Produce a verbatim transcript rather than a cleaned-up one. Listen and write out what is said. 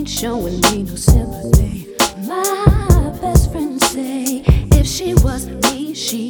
showing me no sympathy. My best friend say if she was me, she